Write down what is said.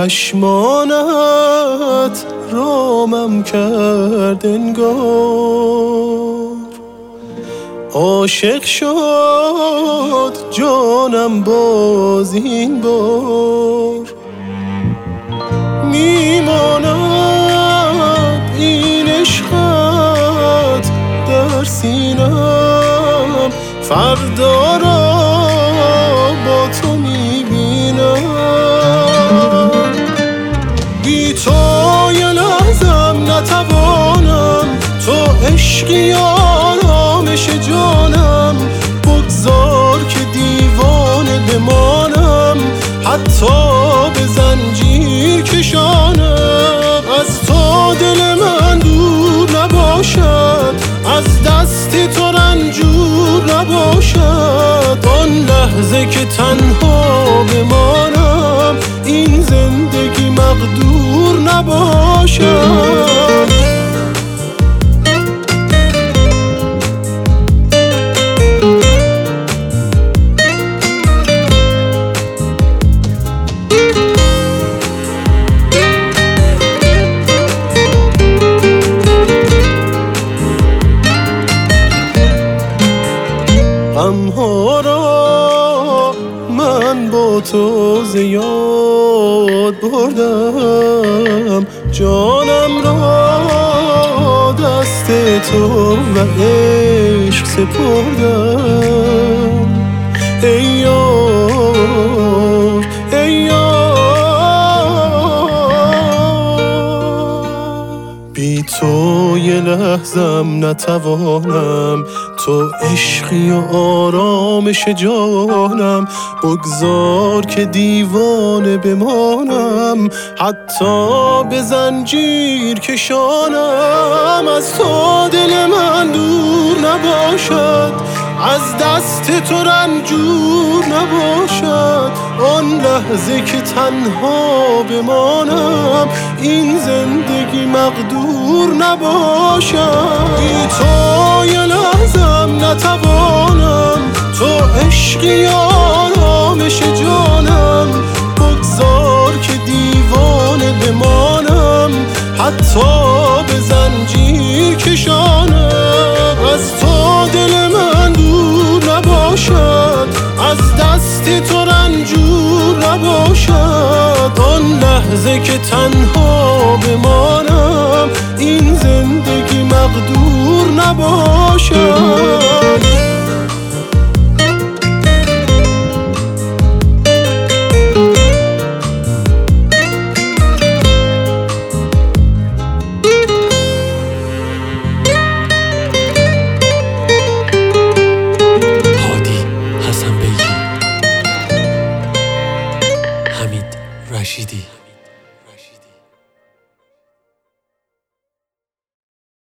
چشمانت رامم کرد انگار، عاشق شد جانم باز این بار. میماند این عشقت در سینم، فردا را با تو میبینم. بی تو یه لحظم نتوانم، تو عشقی آرامش جانم. بگذار که دیوانه بمانم، حتی به زنجیر کشانم. از تو دل من دور نباشد، از دست تو رنجور نباشد. آن لحظه که تنها بمانم، این زندگی مقدور نباشد. غمها را من با تو زیاد بردم، جانم را دست تو و عشق سپردم. ای یار ای یار، بی تو یه لحظم نتوانم، تو عشقی و آرامش جانم. بگذار که دیوانه بمانم، حتی به زنجیر کشانم. از تو دل من دور نباشد، از دست تو رنجور نباشد. آن لحظه که تنها بمانم، این زندگی مقدور نباشد. بی تو یه لحظم نتوانم، تو عشقی آرامش جانم. بگذار که دیوانه بمانم، حتی به زنجیر کشانم. از تو دل من دور نباشد، از دست تو رنجور نباشد. آن لحظه که تنها بمانم، این زندگی مقدور نباشد.